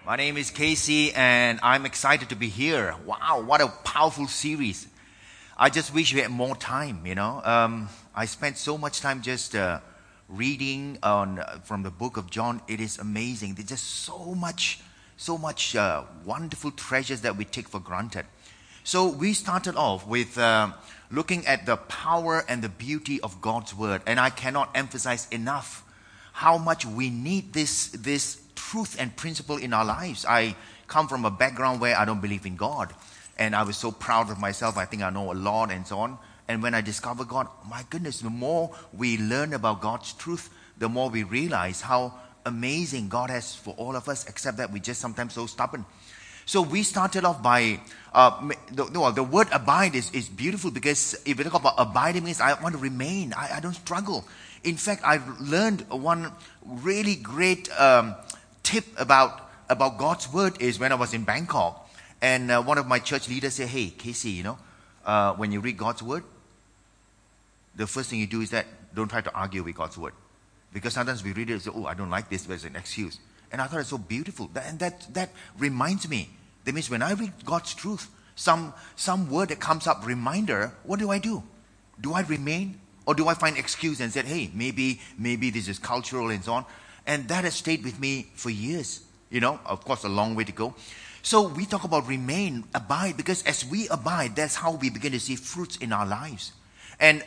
My name is Casey and I'm excited to be here. Wow, what a powerful series. I just wish we had more time, I spent so much time just reading from the book of John. It is amazing. There's just so much wonderful treasures that we take for granted. So we started off with looking at the power and the beauty of God's word. And I cannot emphasize enough how much we need this truth and principle in our lives. I come from a background where I don't believe in God. And I was so proud of myself. I think I know a lot and so on. And when I discovered God, my goodness, the more we learn about God's truth, the more we realize how amazing God has for all of us, except that we're just sometimes so stubborn. So we started off by, the word abide is beautiful, because if you talk about abiding means I want to remain. I don't struggle. In fact, I've learned one really great tip about God's word is when I was in Bangkok. And one of my church leaders said, hey, Casey, when you read God's word, the first thing you do is that don't try to argue with God's word. Because sometimes we read it and say, oh, I don't like this, there's an excuse. And I thought it's so beautiful. And that reminds me. That means when I read God's truth, some word that comes up, reminder, what do? Do I remain? Or do I find excuse and say, hey, maybe this is cultural and so on? And that has stayed with me for years. Of course, a long way to go. So we talk about remain, abide, because as we abide, that's how we begin to see fruits in our lives. And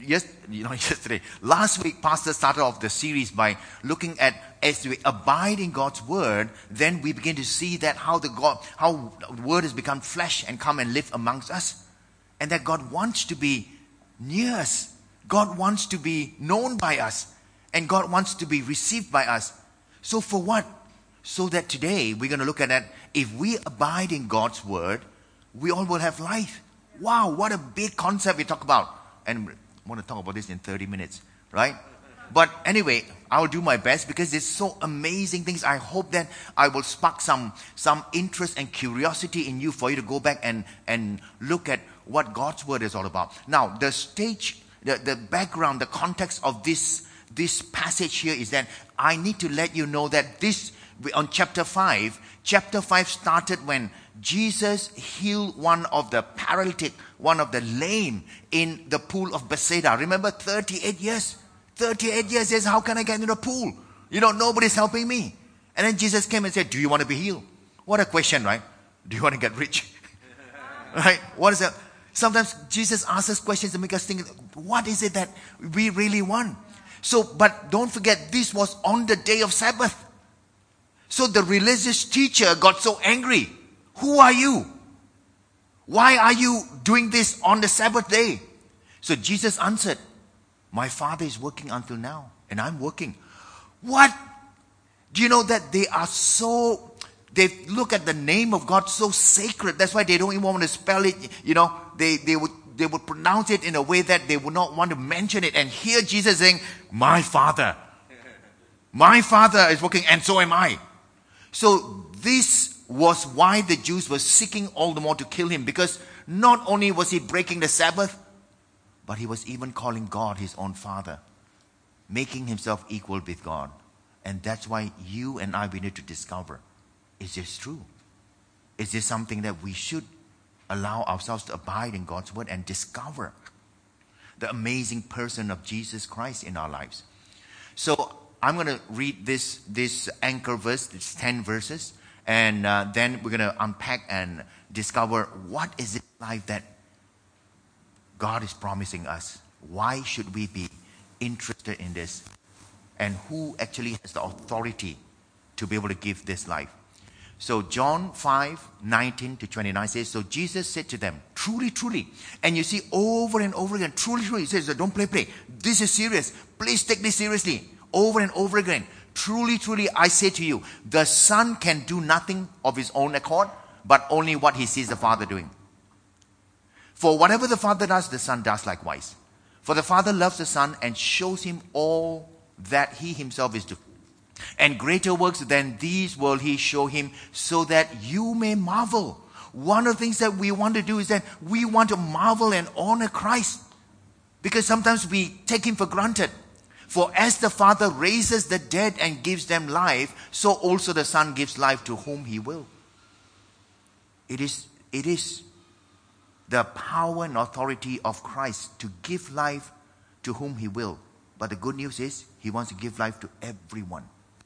last week, Pastor started off the series by looking at as we abide in God's word, then we begin to see that how the word has become flesh and come and live amongst us. And that God wants to be near us. God wants to be known by us. And God wants to be received by us. So for what? So that today we're going to look at that. If we abide in God's word, we all will have life. Wow, what a big concept we talk about. And I want to talk about this in 30 minutes, right? But anyway, I'll do my best because there's so amazing things. I hope that I will spark some interest and curiosity in you for you to go back and look at what God's word is all about. Now, the stage, the background, the context of this passage here is that I need to let you know that on chapter 5 started when Jesus healed one of the paralytic, one of the lame in the pool of Bethesda. Remember, 38 years. 38 years says, how can I get in the pool? Nobody's helping me. And then Jesus came and said, do you want to be healed? What a question, right? Do you want to get rich? Right? What is that? Sometimes Jesus asks us questions and make us think, what is it that we really want? So, but don't forget, this was on the day of Sabbath. So the religious teacher got so angry. Who are you? Why are you doing this on the Sabbath day? So Jesus answered, my Father is working until now, and I'm working. What? Do you know that they look at the name of God so sacred. That's why they don't even want to spell it. They would pronounce it in a way that they would not want to mention it. And here Jesus saying, my Father. My Father is working, and so am I. So this was why the Jews were seeking all the more to kill him, because not only was he breaking the Sabbath, but he was even calling God his own Father, making himself equal with God. And that's why you and I, we need to discover, is this true? Is this something that we should allow ourselves to abide in God's word and discover the amazing person of Jesus Christ in our lives? So I'm going to read this anchor verse, it's 10 verses, and then we're going to unpack and discover what is it like that God is promising us. Why should we be interested in this? And who actually has the authority to be able to give this life? So John 5:19-29 says, so Jesus said to them, truly, truly. And you see over and over again, truly, truly. He says, don't play. This is serious. Please take this seriously. Over and over again. Truly, truly, I say to you, the Son can do nothing of his own accord, but only what he sees the Father doing. For whatever the Father does, the Son does likewise. For the Father loves the Son and shows him all that he himself is doing. And greater works than these will he show him, so that you may marvel. One of the things that we want to do is that we want to marvel and honor Christ. Because sometimes we take him for granted. For as the Father raises the dead and gives them life, so also the Son gives life to whom he will. It is the power and authority of Christ to give life to whom he will. But the good news is, he wants to give life to everyone.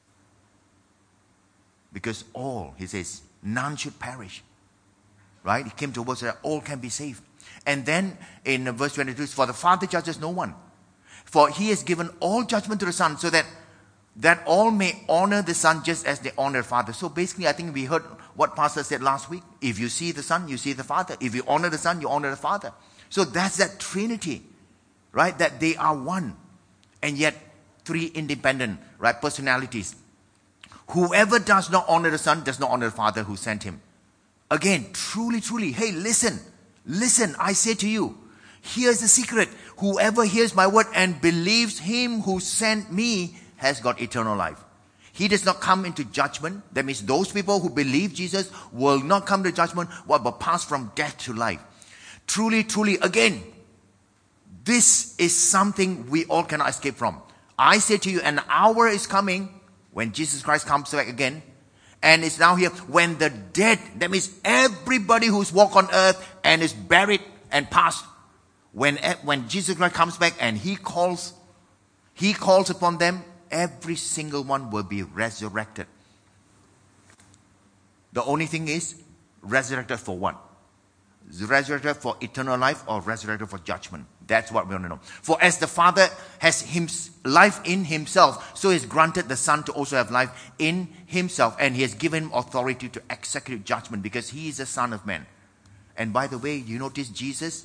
Because all, he says, none should perish. Right? He came to words so that all can be saved. And then in verse 22, for the Father judges no one. For he has given all judgment to the Son, so that all may honor the Son just as they honor the Father. So basically, I think we heard what Pastor said last week. If you see the Son, you see the Father. If you honor the Son, you honor the Father. So that's that Trinity, right? That they are one. And yet, three independent, right, personalities. Whoever does not honor the Son does not honor the Father who sent him. Again, truly, truly, hey, listen, I say to you, here's the secret. Whoever hears my word and believes him who sent me has got eternal life. He does not come into judgment. That means those people who believe Jesus will not come to judgment, but pass from death to life. Truly, truly, again, this is something we all cannot escape from. I say to you, an hour is coming when Jesus Christ comes back again. And it's now here when the dead, that means everybody who's walked on earth and is buried and passed, when Jesus Christ comes back and he calls upon them, every single one will be resurrected. The only thing is, resurrected for what? Resurrected for eternal life or resurrected for judgment? That's what we want to know. For as the Father has life in himself, so he has granted the Son to also have life in himself. And he has given him authority to execute judgment because he is the Son of Man. And by the way, you notice Jesus?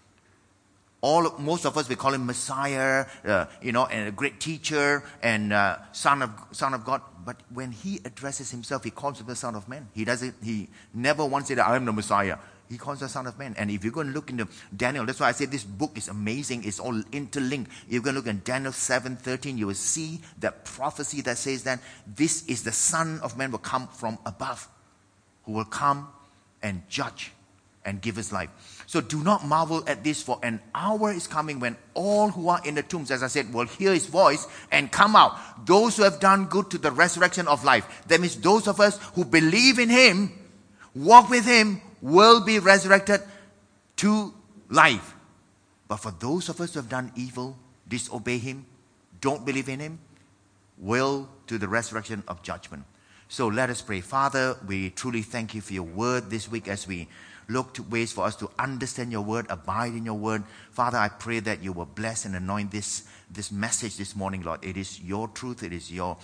Most of us, we call him Messiah, and a great teacher and Son of God. But when he addresses himself, he calls him the Son of Man. He never once said, I am the Messiah. He calls the Son of Man. And if you're going to look into Daniel, that's why I say this book is amazing. It's all interlinked. If you're going to look in Daniel 7:13, you will see that prophecy that says that this is the Son of Man will come from above, who will come and judge and give his life. So do not marvel at this, for an hour is coming when all who are in the tombs, as I said, will hear his voice and come out. Those who have done good to the resurrection of life. That means those of us who believe in him, walk with him, will be resurrected to life. But for those of us who have done evil, disobey him, don't believe in him, will to the resurrection of judgment. So let us pray. Father, we truly thank you for your word this week as we look to ways for us to understand your word, abide in your word. Father, I pray that you will bless and anoint this message this morning, Lord. It is your truth. It is your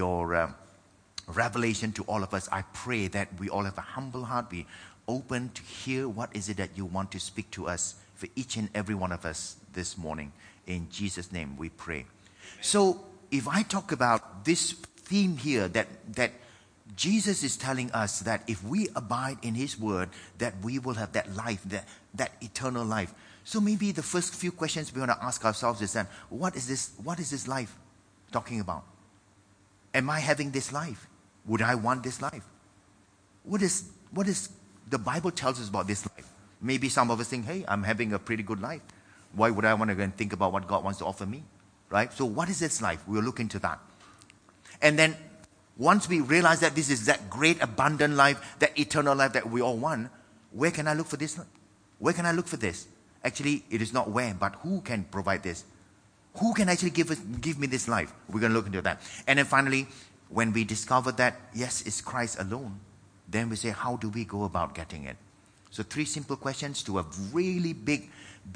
revelation to all of us. I pray that we all have a humble heart, be open to hear what is it that you want to speak to us for each and every one of us this morning. In Jesus' name we pray. Amen. So if I talk about this theme here, that Jesus is telling us that if we abide in his word, that we will have that life, that eternal life. So maybe the first few questions we want to ask ourselves is that, what is this life talking about? Am I having this life? Would I want this life? What is the Bible tells us about this life? Maybe some of us think, hey, I'm having a pretty good life. Why would I want to go and think about what God wants to offer me? Right? So what is this life? We'll look into that. And then once we realize that this is that great abundant life, that eternal life that we all want, where can I look for this? Where can I look for this? Actually, it is not where, but who can provide this? Who can actually give me this life? We're going to look into that. And then finally, when we discover that, yes, it's Christ alone, then we say, how do we go about getting it? So 3 simple questions to a really big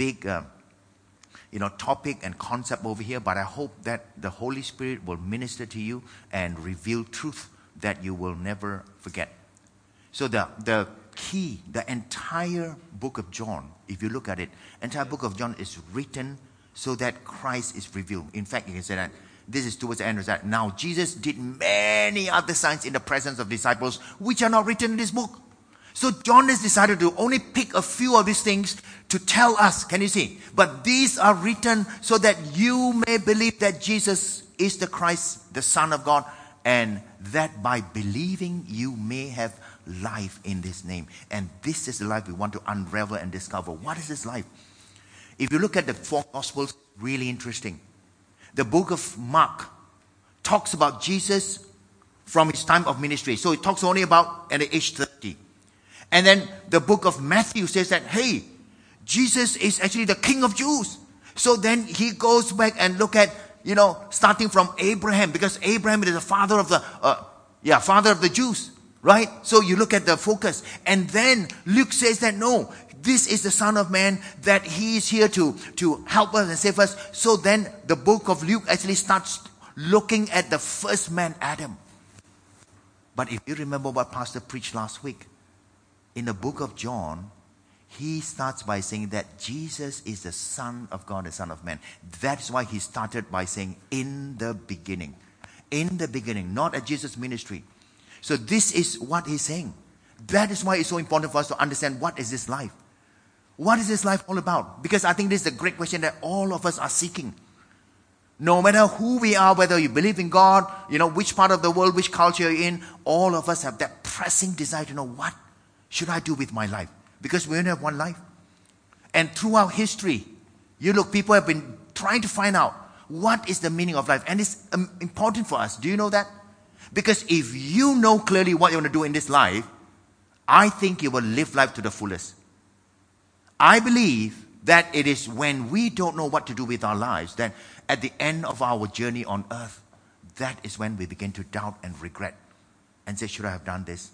topic and concept over here. But I hope that the Holy Spirit will minister to you and reveal truth that you will never forget. So the key, the entire book of John, if you look at it, entire book of John is written so that Christ is revealed. In fact, you can say that this is towards the end of that. Now, Jesus did many other signs in the presence of disciples, which are not written in this book. So John has decided to only pick a few of these things to tell us. Can you see? But these are written so that you may believe that Jesus is the Christ, the Son of God, and that by believing you may have life in this name. And this is the life we want to unravel and discover. What is this life? If you look at the 4 Gospels, really interesting. The book of Mark talks about Jesus from his time of ministry. So it talks only about at the age 30. And then the book of Matthew says that, hey, Jesus is actually the King of Jews. So then he goes back and look at, starting from Abraham, because Abraham is the father of the Jews, right? So you look at the focus. And then Luke says that, no, this is the Son of Man, that he is here to help us and save us. So then the book of Luke actually starts looking at the first man, Adam. But if you remember what Pastor preached last week, in the book of John, he starts by saying that Jesus is the Son of God, the Son of Man. That's why he started by saying, in the beginning. In the beginning, not at Jesus' ministry. So this is what he's saying. That is why it's so important for us to understand, what is this life? What is this life all about? Because I think this is a great question that all of us are seeking. No matter who we are, whether you believe in God, which part of the world, which culture you're in, all of us have that pressing desire to know, what should I do with my life? Because we only have one life. And throughout history, people have been trying to find out what is the meaning of life. And it's important for us. Do you know that? Because if you know clearly what you want to do in this life, I think you will live life to the fullest. I believe that it is when we don't know what to do with our lives, that at the end of our journey on earth, that is when we begin to doubt and regret and say, should I have done this?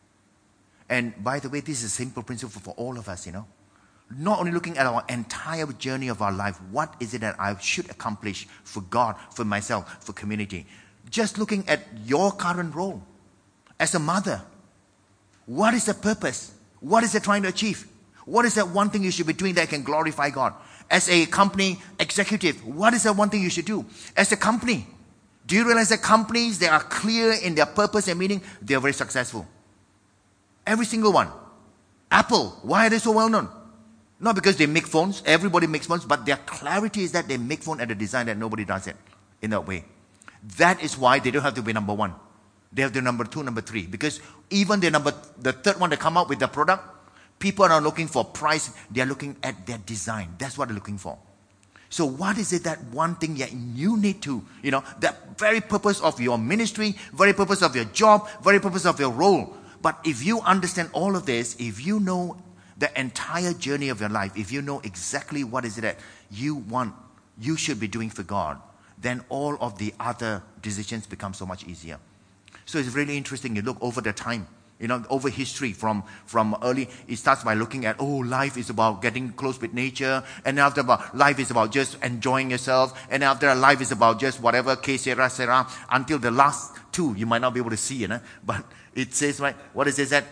And by the way, this is a simple principle for all of us, Not only looking at our entire journey of our life, what is it that I should accomplish for God, for myself, for community? Just looking at your current role as a mother. What is the purpose? What is it trying to achieve? What is that one thing you should be doing that can glorify God? As a company executive, what is that one thing you should do? As a company, do you realize that companies, they are clear in their purpose and meaning, they are very successful? Every single one. Apple, why are they so well known? Not because they make phones, everybody makes phones, but their clarity is that they make phone at a design that nobody does it in that way. That is why they don't have to be number one. They have to be number two, number three. Because even the third one that come out with the product, people are not looking for price, they are looking at their design. That's what they're looking for. So what is it that one thing that you need to, that very purpose of your ministry, very purpose of your job, very purpose of your role. But if you understand all of this, if you know the entire journey of your life, if you know exactly what is it that you should be doing for God, then all of the other decisions become so much easier. So it's really interesting. You look over the time, over history from early, it starts by looking at, life is about getting close with nature. And after life is about just enjoying yourself. And after life is about just whatever, que sera, sera, until the last two, you might not be able to see, but it says, right, what is it that,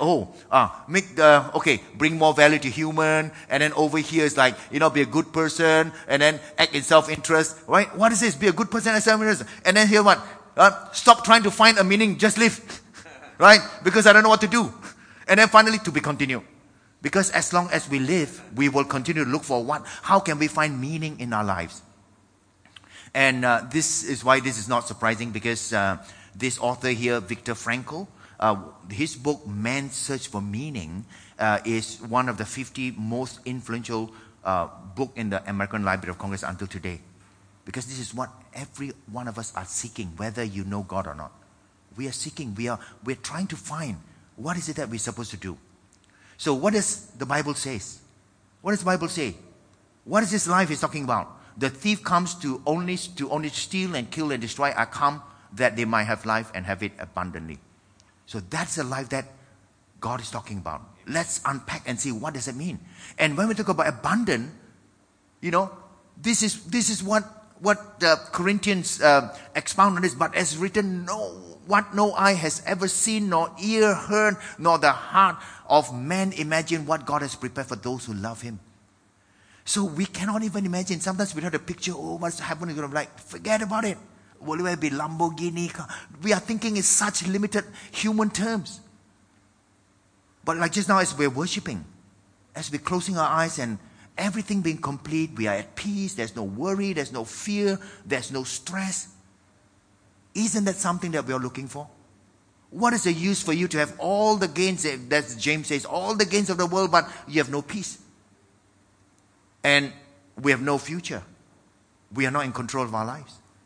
bring more value to human, and then over here is like, be a good person, and then act in self-interest, right? What is this? Be a good person and self-interest. And then here what? Stop trying to find a meaning, just live, right? Because I don't know what to do. And then finally, to be continued. Because as long as we live, we will continue to look for how can we find meaning in our lives? And this is why this is not surprising, because this author here, Viktor Frankl, his book, Man's Search for Meaning, is one of the 50 most influential book in the American Library of Congress until today. Because this is what every one of us are seeking, whether you know God or not. We are seeking, we're trying to find what is it that we're supposed to do. So what does the Bible say? What does the Bible say? What is this life he's talking about? The thief comes to only steal and kill and destroy. I come that they might have life and have it abundantly. So that's the life that God is talking about. Let's unpack and see what does it mean. And when we talk about abundant, this is what the Corinthians expound on this. But as written, no eye has ever seen, nor ear heard, nor the heart of man imagine what God has prepared for those who love Him. So we cannot even imagine. Sometimes we have a picture, what's happening? Forget about it. Will it be Lamborghini? We are thinking in such limited human terms. But like just now as we're worshiping, as we're closing our eyes and everything being complete, we are at peace, there's no worry, there's no fear, there's no stress. Isn't that something that we are looking for? What is the use for you to have all the gains, that James says, all the gains of the world, but you have no peace? And we have no future. We are not in control of our lives.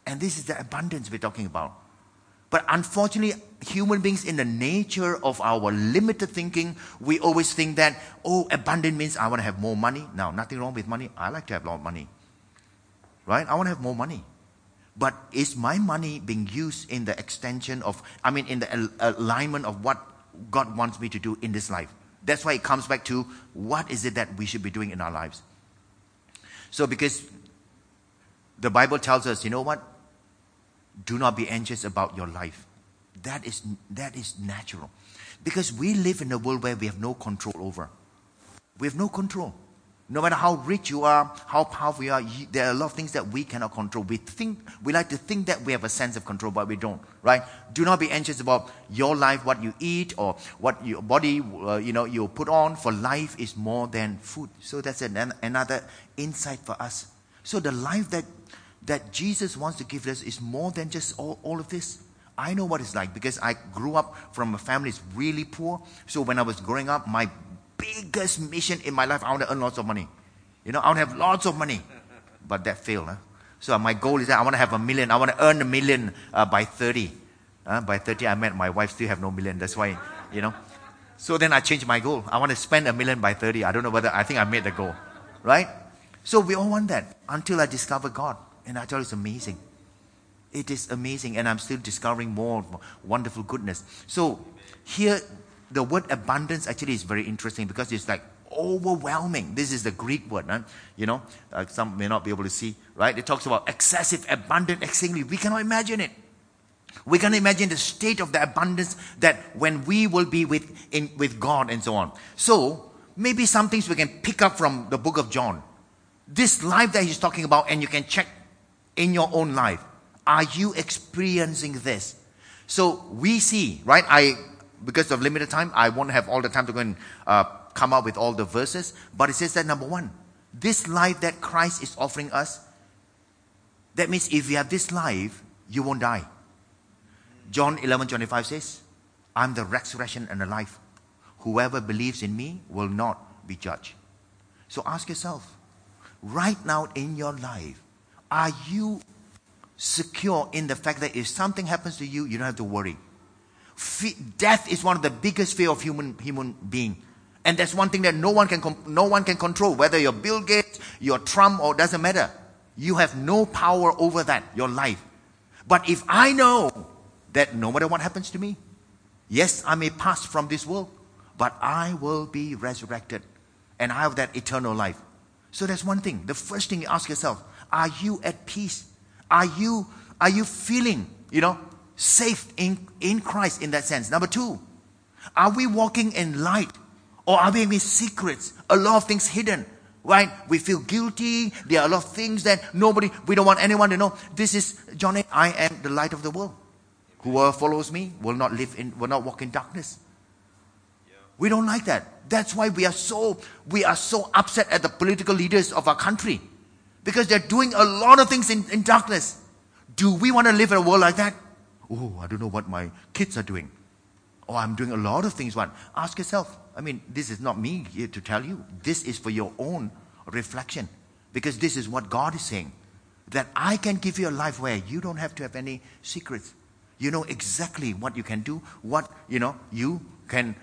And this is the abundance we're talking about. But unfortunately, human beings, in the nature of our limited thinking, we always think that, abundant means I want to have more money. Now, nothing wrong with money. I like to have a lot of money. Right? I want to have more money. But is my money being used in the extension of, in the alignment of what God wants me to do in this life? That's why it comes back to, what is it that we should be doing in our lives? So because the Bible tells us, you know what? Do not be anxious about your life. That is natural. Because we live in a world where we have no control over. We have no control. No matter how rich you are, how powerful you are, there are a lot of things that we cannot control. We like to think that we have a sense of control, but we don't, right? Do not be anxious about your life, what you eat, or what your body, you put on. For life is more than food. So that's another insight for us. So the life that Jesus wants to give us is more than just all of this. I know what it's like because I grew up from a family that's really poor. So when I was growing up, my biggest mission in my life, I want to earn lots of money. I want to have lots of money. But that failed. So my goal is that I want to have $1 million. I want to earn $1 million by 30. By 30, I met my wife, still have no million. That's why, So then I changed my goal. I want to spend $1 million by 30. I don't know I think I made the goal. Right? So we all want that until I discover God. And I tell you, it's amazing. It is amazing. And I'm still discovering more wonderful goodness. So here, the word abundance actually is very interesting because it's like overwhelming. This is the Greek word. Some may not be able to see. Right? It talks about excessive, abundant, exceedingly. We cannot imagine it. We can imagine the state of the abundance that when we will be with God and so on. So maybe some things we can pick up from the book of John. This life that he's talking about, and you can check in your own life. Are you experiencing this? So we see, right? Because of limited time, I won't have all the time to go and come up with all the verses. But it says that number one, this life that Christ is offering us, that means if you have this life, you won't die. John 11:25 says, I'm the resurrection and the life. Whoever believes in me will not be judged. So ask yourself, right now in your life, are you secure in the fact that if something happens to you, you don't have to worry? Death is one of the biggest fear of human being. And that's one thing that no one can control. Whether you're Bill Gates, you're Trump, or doesn't matter. You have no power over that, your life. But if I know that no matter what happens to me, yes, I may pass from this world, but I will be resurrected. And I have that eternal life. So that's one thing. The first thing you ask yourself, are you at peace? Are you feeling, safe in Christ in that sense? Number two, are we walking in light? Or are we in secrets? A lot of things hidden, right? We feel guilty. There are a lot of things that we don't want anyone to know. This is, John 8, I am the light of the world. Whoever follows me will not walk in darkness. We don't like that. That's why we are so upset at the political leaders of our country. Because they're doing a lot of things in darkness. Do we want to live in a world like that? Oh, I don't know what my kids are doing. Oh, I'm doing a lot of things. Ask yourself. This is not me here to tell you. This is for your own reflection. Because this is what God is saying. That I can give you a life where you don't have to have any secrets. You know exactly what you can do. What, you can,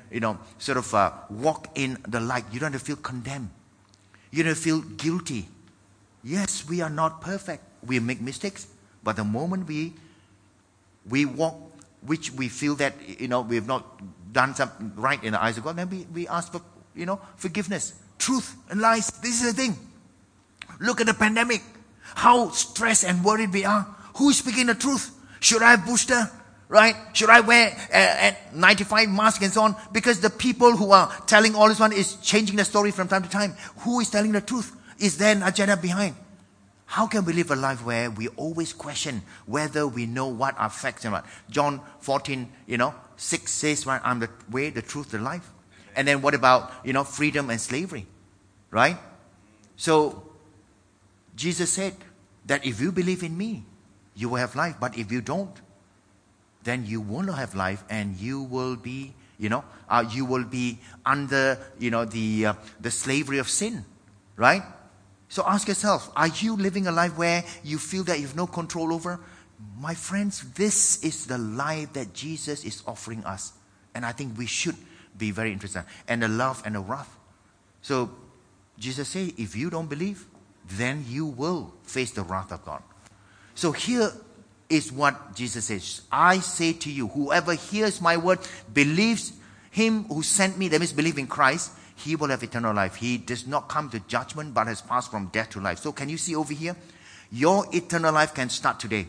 walk in the light. You don't have to feel condemned. You don't feel guilty. Yes, we are not perfect. We make mistakes. But the moment we walk, which we feel that, we have not done something right in the eyes of God, then we ask for, forgiveness. Truth and lies. This is the thing. Look at the pandemic. How stressed and worried we are. Who is speaking the truth? Should I have booster? Right? Should I wear N95 mask and so on? Because the people who are telling all this one is changing the story from time to time. Who is telling the truth? Is there an agenda behind? How can we live a life where we always question whether we know what are facts and what? John 14, 6 says, right, I'm the way, the truth, the life. And then what about, freedom and slavery? Right? So, Jesus said that if you believe in me, you will have life. But if you don't, then you will not have life, and you will be, you will be under, the slavery of sin. Right? So ask yourself, are you living a life where you feel that you have no control over? My friends, this is the life that Jesus is offering us. And I think we should be very interested. And the love and the wrath. So Jesus said, if you don't believe, then you will face the wrath of God. So here is what Jesus says. I say to you, whoever hears my word, believes him who sent me, that means believe in Christ, he will have eternal life. He does not come to judgment, but has passed from death to life. So can you see over here? Your eternal life can start today.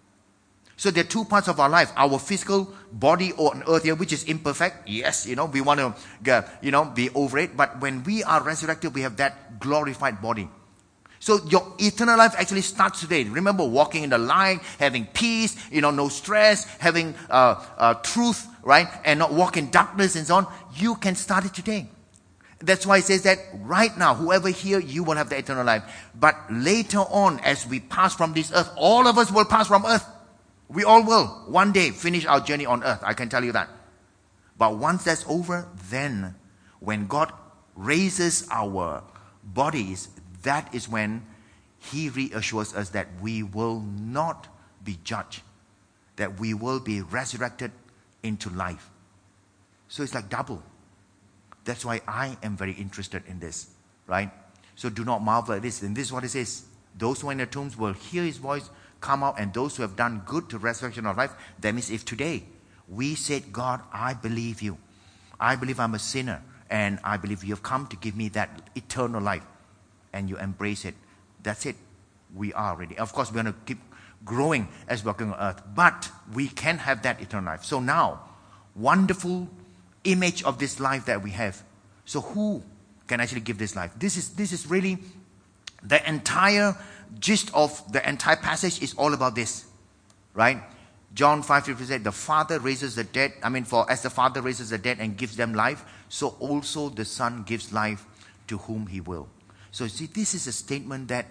So there are two parts of our life. Our physical body on earth here, which is imperfect. Yes, we want to, be over it. But when we are resurrected, we have that glorified body. So your eternal life actually starts today. Remember, walking in the light, having peace, no stress, having truth, right? And not walk in darkness and so on. You can start it today. That's why it says that right now, whoever here, you will have the eternal life. But later on, as we pass from this earth, all of us will pass from earth. We all will one day finish our journey on earth. I can tell you that. But once that's over, then when God raises our bodies, that is when He reassures us that we will not be judged, that we will be resurrected into life. So it's like double. That's why I am very interested in this, right? So do not marvel at this. And this is what it says. Those who are in the tombs will hear His voice come out, and those who have done good to resurrection of life. That means if today we said, God, I believe you. I believe I'm a sinner, and I believe you have come to give me that eternal life, and you embrace it. That's it. We are ready. Of course, we're going to keep growing as we're walking on earth, but we can have that eternal life. So now, wonderful image of this life that we have. So who can actually give this life? This is really the entire gist of the entire passage is all about this, right? John 5:50 said, the Father raises the dead. For as the Father raises the dead and gives them life, so also the Son gives life to whom He will. So see, this is a statement that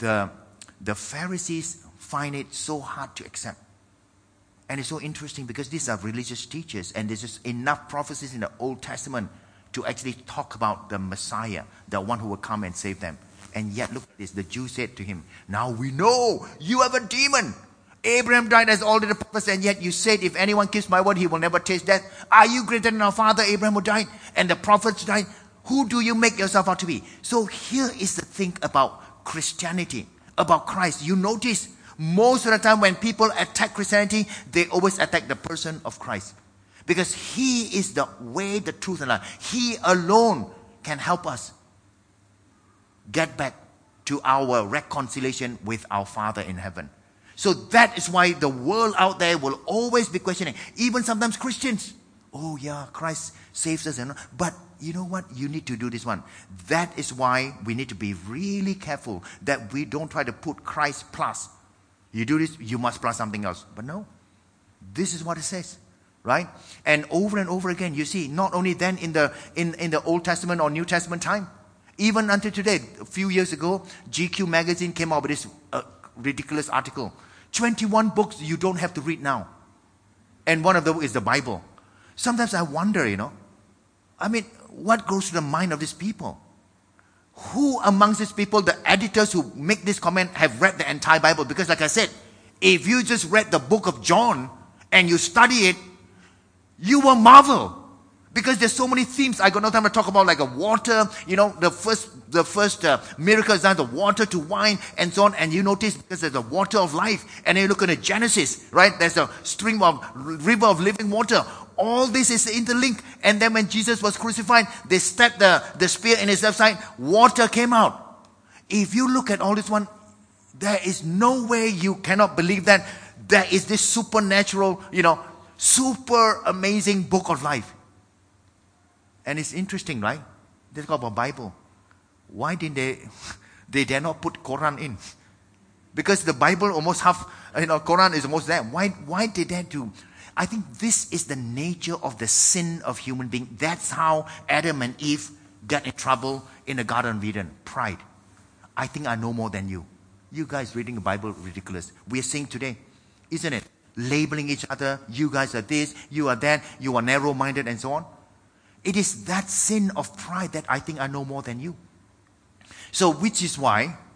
the Pharisees find it so hard to accept. And it's so interesting because these are religious teachers, and there's just enough prophecies in the Old Testament to actually talk about the Messiah, the one who will come and save them. And yet, look at this. The Jews said to him, now we know you have a demon. Abraham died as all the prophets, and yet you said, if anyone keeps my word, he will never taste death. Are you greater than our father Abraham who died? And the prophets died. Who do you make yourself out to be? So here is the thing about Christianity, about Christ. You notice, most of the time when people attack Christianity, they always attack the person of Christ. Because He is the way, the truth, and life. He alone can help us get back to our reconciliation with our Father in heaven. So that is why the world out there will always be questioning. Even sometimes Christians. Oh yeah, Christ saves us. But you know what? You need to do this one. That is why we need to be really careful that we don't try to put Christ plus. You do this, you must plus something else. But no. This is what it says. Right? And over again, you see, not only then in the Old Testament or New Testament time, even until today, a few years ago, GQ magazine came out with this ridiculous article. 21 books you don't have to read now. And one of them is the Bible. Sometimes I wonder, what goes to the mind of these people? Who amongst these people, the editors who make this comment, have read the entire Bible? Because like I said, if you just read the book of John and you study it, you will marvel. Because there's so many themes. I got no time to talk about like a water, the first miracle is done, the water to wine and so on. And you notice because there's the water of life. And then you look at the Genesis, right? There's a stream of river of living water. All this is interlinked. And then when Jesus was crucified, they stabbed the spear in His left side. Water came out. If you look at all this one, there is no way you cannot believe that there is this supernatural, super amazing book of life. And it's interesting, right? They talk about Bible. Why didn't they dare not put Quran in? Because the Bible almost Quran is almost there. Why did they do? I think this is the nature of the sin of human being. That's how Adam and Eve got in trouble in the Garden of Eden. Pride. I think I know more than you. You guys reading the Bible, ridiculous. We are seeing today, isn't it? Labeling each other. You guys are this, you are that, you are narrow-minded and so on. It is that sin of pride that I think I know more than you. So which is why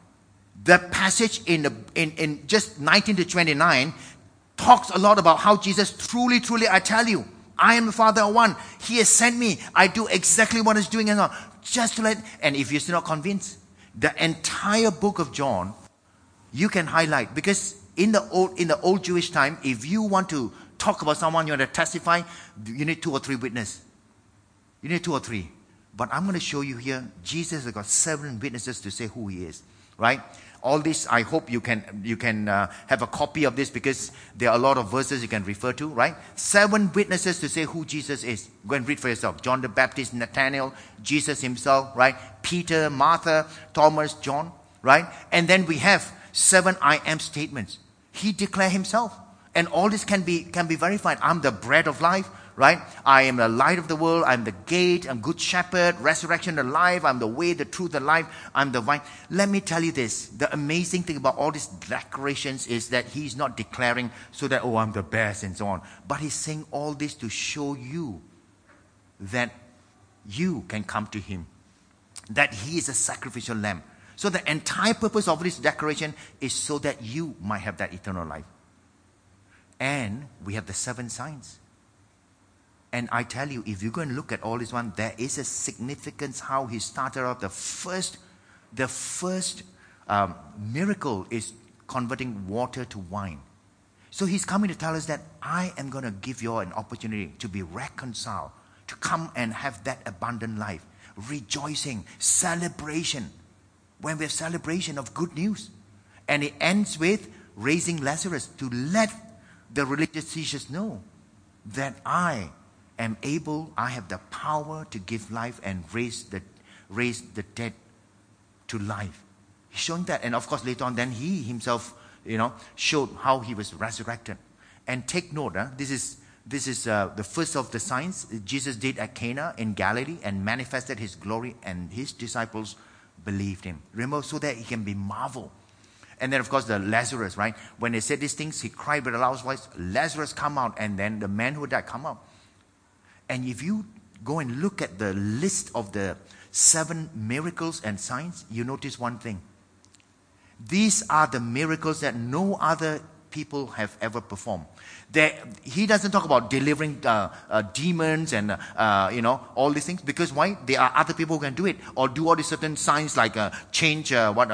The passage in just 19 to 29 talks a lot about how Jesus, truly, truly, I tell you, I am the Father of one. He has sent me. I do exactly what He's doing. And just to let, and if you're still not convinced, the entire book of John, you can highlight. Because in the old Jewish time, if you want to talk about someone, you want to testify, you need 2 or 3 witnesses. You need 2 or 3. But I'm going to show you here, Jesus has got 7 witnesses to say who He is. Right? All this, I hope you can have a copy of this, because there are a lot of verses you can refer to, right? 7 witnesses to say who Jesus is. Go and read for yourself. John the Baptist, Nathanael, Jesus Himself, right? Peter, Martha, Thomas, John, right? And then we have 7 I am statements. He declared Himself. And all this can be verified. I'm the bread of life, right? I am the light of the world. I'm the gate. I'm good shepherd, resurrection and life. I'm the way, the truth, the life. I'm the vine. Let me tell you this. The amazing thing about all these declarations is that He's not declaring so that, oh, I'm the best and so on. But He's saying all this to show you that you can come to Him. That He is a sacrificial lamb. So the entire purpose of this declaration is so that you might have that eternal life. And we have the 7 signs. And I tell you, if you go and look at all this one, there is a significance how He started off. The first miracle is converting water to wine. So He's coming to tell us that I am going to give you an opportunity to be reconciled, to come and have that abundant life, rejoicing, celebration. When we have celebration of good news. And it ends with raising Lazarus to let the religious teachers know that I am able, I have the power to give life and raise the dead to life. He's showing that. And of course later on then He Himself, showed how He was resurrected. And take note, this is the first of the signs Jesus did at Cana in Galilee and manifested His glory, and His disciples believed Him. Remember, so that He can be marveled. And then, of course, the Lazarus, right? When they said these things, he cried with a loud voice, Lazarus, come out. And then the man who died, come out. And if you go and look at the list of the 7 miracles and signs, you notice one thing. These are the miracles that no other people have ever performed. He doesn't talk about delivering demons and all these things, because why? There are other people who can do it, or do all these certain signs like change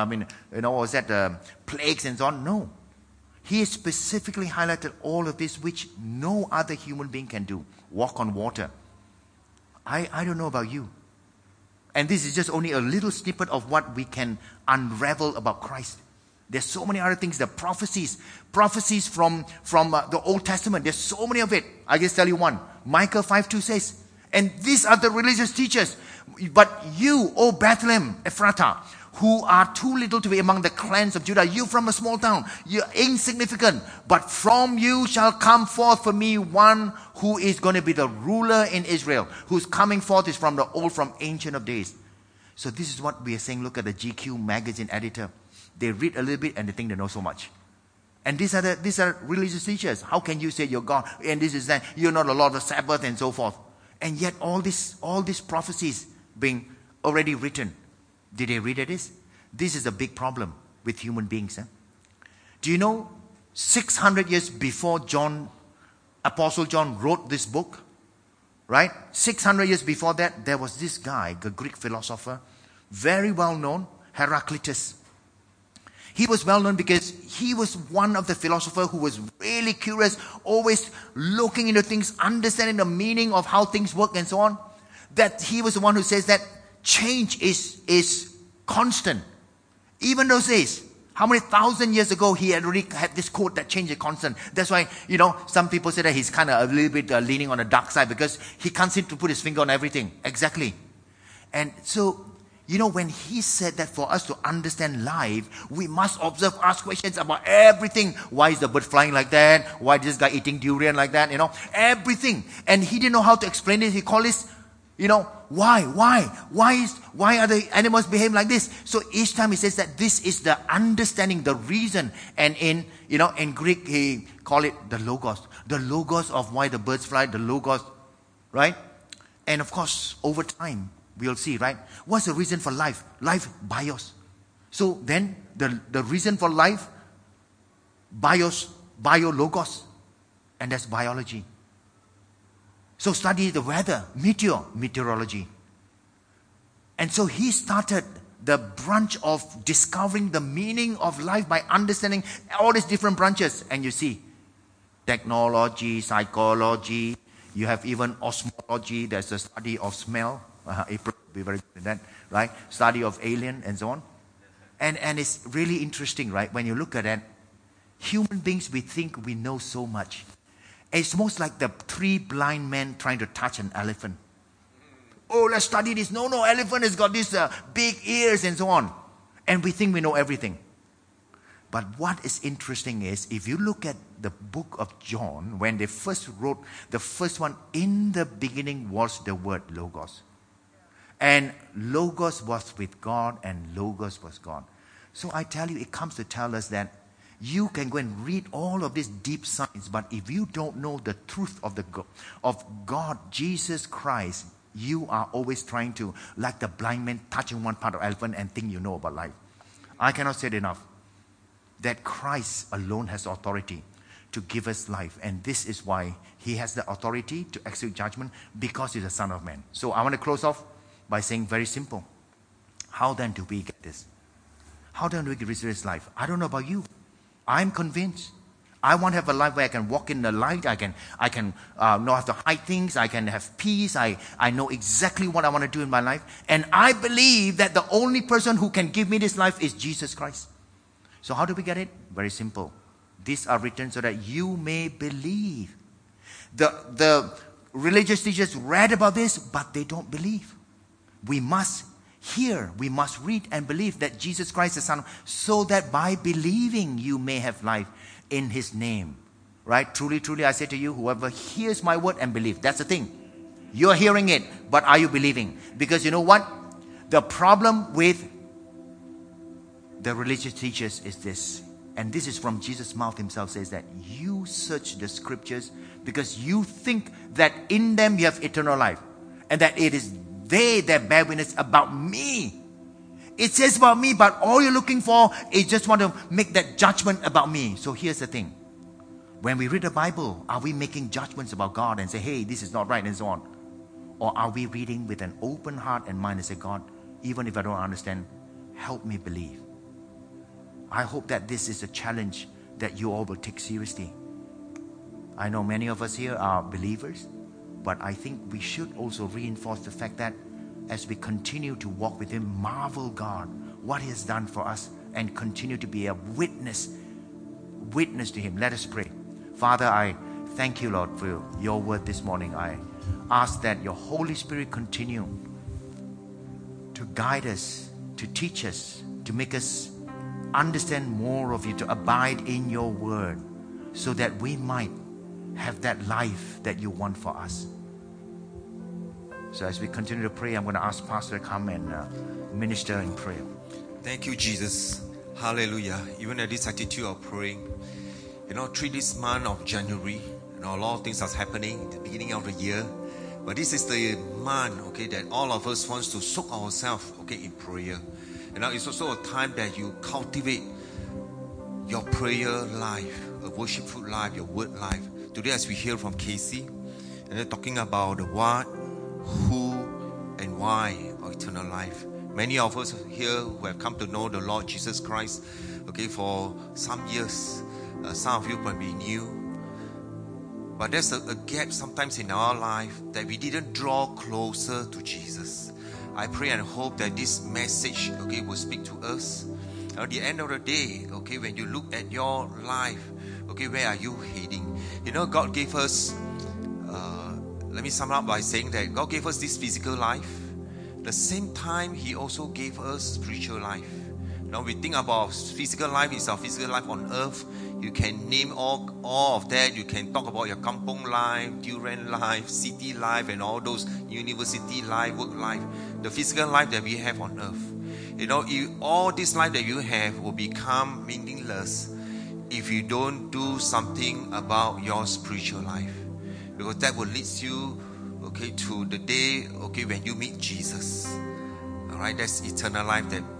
plagues and so on. No, He has specifically highlighted all of this which no other human being can do. Walk on water. I don't know about you, and this is just only a little snippet of what we can unravel about Christ. There's so many other things. The prophecies from the Old Testament. There's so many of it. I just tell you one. Micah 5:2 says, and these are the religious teachers. But you, O Bethlehem, Ephratah, who are too little to be among the clans of Judah, you from a small town, you're insignificant. But from you shall come forth for me one who is going to be the ruler in Israel. Who's coming forth is from ancient of days. So this is what we are saying. Look at the GQ magazine editor. They read a little bit and they think they know so much. And these are religious teachers. How can you say you're God? And this is that. You're not the Lord of Sabbath and so forth. And yet all these prophecies being already written. Did they read this? This is a big problem with human beings. Do you know 600 years before Apostle John wrote this book, right? 600 years before that, there was this guy, the Greek philosopher, very well known, Heraclitus. He was well known because he was one of the philosophers who was really curious, always looking into things, understanding the meaning of how things work and so on. That he was the one who says that change is constant. Even those days, how many thousand years ago he had already had this quote that change is constant. That's why, some people say that he's kind of a little bit leaning on the dark side because he can't seem to put his finger on everything. Exactly. And so, when he said that for us to understand life, we must observe, ask questions about everything. Why is the bird flying like that? Why is this guy eating durian like that? Everything. And he didn't know how to explain it. He called this, why are the animals behaving like this? So each time he says that this is the understanding, the reason. And in Greek, he call it the logos of why the birds fly, the logos, right? And of course, over time, we'll see, right? What's the reason for life? Life, bios. So then the reason for life, biologos, and that's biology. So study the weather, meteorology. And so he started the branch of discovering the meaning of life by understanding all these different branches. And you see, technology, psychology, you have even osmology, there's the study of smell. April will be very good at that, right? Study of alien and so on. And it's really interesting, right? When you look at that, human beings, we think we know so much. It's most like the 3 blind men trying to touch an elephant. Oh, let's study this. No, elephant has got these big ears and so on. And we think we know everything. But what is interesting is, if you look at the book of John, when they first wrote, the first one, in the beginning was the word Logos. And Logos was with God, and Logos was God. So I tell you, it comes to tell us that you can go and read all of this deep science, but if you don't know the truth of God, Jesus Christ, you are always trying to, like the blind man touching one part of elephant and think you know about life. I cannot say it enough. That Christ alone has authority to give us life. And this is why he has the authority to execute judgment, because he's the Son of Man. So I want to close off by saying very simple. How then do we get this? How then do we receive this life? I don't know about you. I'm convinced. I want to have a life where I can walk in the light. I can not have to hide things. I can have peace. I know exactly what I want to do in my life. And I believe that the only person who can give me this life is Jesus Christ. So how do we get it? Very simple. These are written so that you may believe. The religious teachers read about this, but they don't believe. We must hear, we must read and believe that Jesus Christ is the Son, so that by believing you may have life in his name. Right? Truly, truly, I say to you, whoever hears my word and believes. That's the thing. You're hearing it, but are you believing? Because you know what? The problem with the religious teachers is this. And this is from Jesus' mouth himself, says that you search the scriptures because you think that in them you have eternal life. And that it is they that bear witness about me. It says about me, but all you're looking for is just want to make that judgment about me. So here's the thing. When we read the Bible, are we making judgments about God and say, hey, this is not right and so on? Or are we reading with an open heart and mind and say, God, even if I don't understand, help me believe. I hope that this is a challenge that you all will take seriously. I know many of us here are believers, but I think we should also reinforce the fact that as we continue to walk with him, marvel God, what he has done for us, and continue to be a witness to him. Let us pray. Father, I thank you, Lord, for your word this morning. I ask that your Holy Spirit continue to guide us, to teach us, to make us understand more of you, to abide in your word, so that we might have that life that you want for us. So as we continue to pray, I'm going to ask Pastor to come and minister in prayer. Thank you, Jesus. Hallelujah. Even at this attitude of praying, through this month of January, a lot of things are happening at the beginning of the year. But this is the month, that all of us wants to soak ourselves, in prayer. It's also a time that you cultivate your prayer life, a worshipful life, your word life. Today, as we hear from Casey, and they're talking about the what, who, and why of eternal life. Many of us here who have come to know the Lord Jesus Christ, for some years. Some of you might be new. But there's a gap sometimes in our life that we didn't draw closer to Jesus. I pray and hope that this message, will speak to us. At the end of the day, when you look at your life, where are you heading? God gave us, let me sum up by saying that God gave us this physical life. At the same time, He also gave us spiritual life. Now we think about physical life is our physical life on earth. You can name all of that. You can talk about your kampong life, durian life, city life, and all those university life, work life. The physical life that we have on earth. All this life that you have will become meaningless if you don't do something about your spiritual life. Because that will lead you, to the day, when you meet Jesus. Alright, that's eternal life that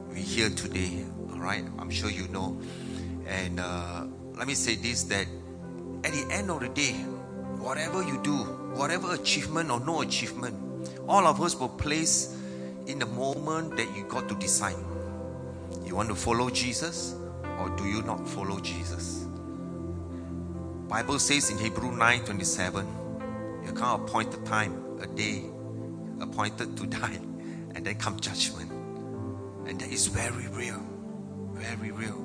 we're here today. All right, I'm sure you know. And let me say this, that at the end of the day, whatever you do, whatever achievement or no achievement, all of us were placed in the moment that you got to decide. You want to follow Jesus or do you not follow Jesus? Bible says in Hebrew 9:27, you can't appoint a time, a day appointed to die, and then come judgment. And that is very real. Very real.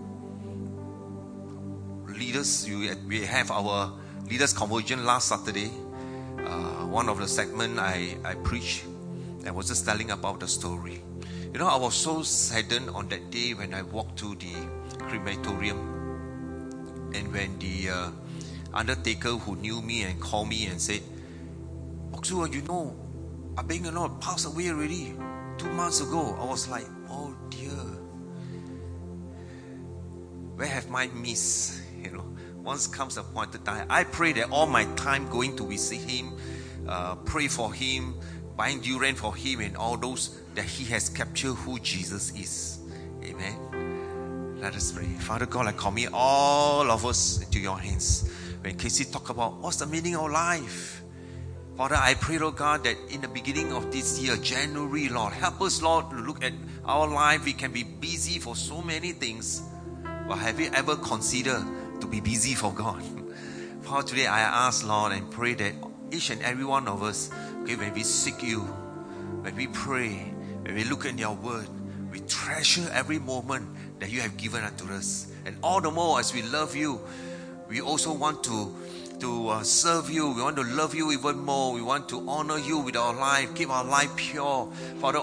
Leaders, we have our leaders conversion last Saturday. One of the segments I preached, and was just telling about the story. You know, I was so saddened on that day when I walked to the crematorium, and when the undertaker who knew me and called me and said, "Oksu, you know, Abeng and all passed away already 2 months ago." I was like, oh dear, where have I missed? You know, once comes the appointed time, I pray that all my time going to visit him, pray for him, buying durian for him and all those, that he has captured who Jesus is. Amen. Let us pray. Father God, I commit all of us into your hands. When Casey talk about what's the meaning of life, Father, I pray, Lord God, that in the beginning of this year, January, Lord, help us, Lord, to look at our life. We can be busy for so many things, but have you ever considered to be busy for God? Father, today I ask, Lord, and pray that each and every one of us, okay, when we seek you, when we pray, when we look in your word, we treasure every moment that you have given unto us. And all the more as we love you, we also want to serve you. We want to love you even more. We want to honor you with our life, keep our life pure. Father,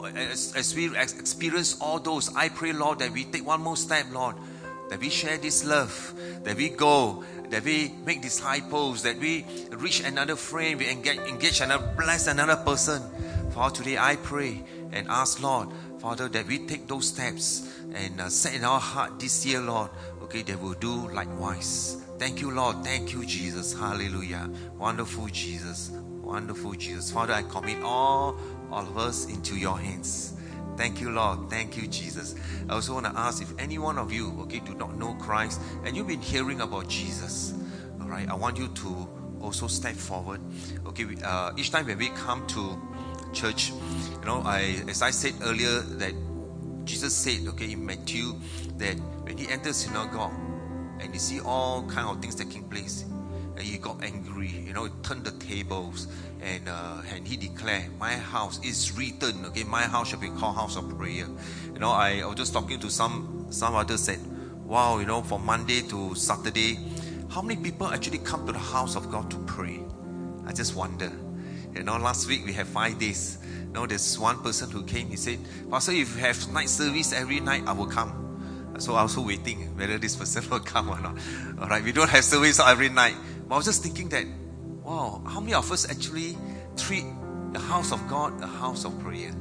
as we experience all those, I pray, Lord, that we take one more step, Lord, that we share this love, that we go, that we make disciples, that we reach another friend, we engage another, bless another person. Father, today I pray and ask, Lord, Father, that we take those steps and set in our heart this year, Lord, okay, that we'll do likewise. Thank you, Lord. Thank you, Jesus. Hallelujah. Wonderful Jesus. Wonderful Jesus. Father, I commit all of us into your hands. Thank you, Lord. Thank you, Jesus. I also want to ask, if any one of you, okay, do not know Christ and you've been hearing about Jesus, all right, I want you to also step forward. Okay, each time when we come to church, you know, as I said earlier, that Jesus said, okay, in Matthew, that when he enters synagogue and he see all kind of things taking place, and he got angry, you know, he turned the tables, and he declared, my house is written, okay, my house shall be called house of prayer. You know, I was just talking to some others, said, wow, you know, from Monday to Saturday, how many people actually come to the house of God to pray? I just wonder. You know, last week we had 5 days. You know, there's one person who came, he said, Pastor, if you have night service every night, I will come. So I was also waiting whether this person will come or not. All right, we don't have service every night. But I was just thinking that, wow, how many of us actually treat the house of God a house of prayer?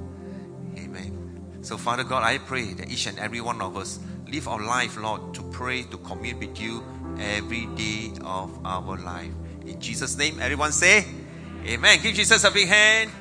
Amen. So Father God, I pray that each and every one of us live our life, Lord, to pray, to commune with you every day of our life. In Jesus' name, everyone say, Amen. Give Jesus a big hand.